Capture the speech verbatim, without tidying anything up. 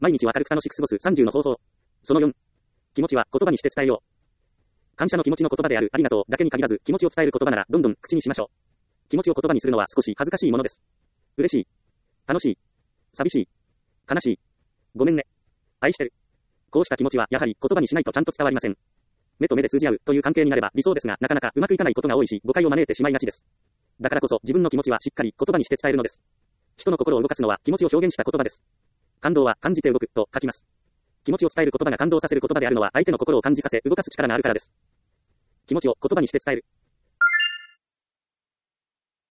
毎日を明るく楽しく過ごすさんじゅうの方法。そのよん。気持ちは言葉にして伝えよう。感謝の気持ちの言葉であるありがとうだけに限らず、気持ちを伝える言葉ならどんどん口にしましょう。気持ちを言葉にするのは少し恥ずかしいものです。嬉しい。楽しい。寂しい。悲しい。ごめんね。愛してる。こうした気持ちはやはり言葉にしないとちゃんと伝わりません。目と目で通じ合うという関係になれば理想ですが、なかなかうまくいかないことが多いし、誤解を招いてしまいがちです。だからこそ自分の気持ちはしっかり言葉にして伝えるのです。人の心を動かすのは気持ちを表現した言葉です。感動は感じて動くと書きます。気持ちを伝える言葉が感動させる言葉であるのは相手の心を感じさせ動かす力があるからです。気持ちを言葉にして伝える。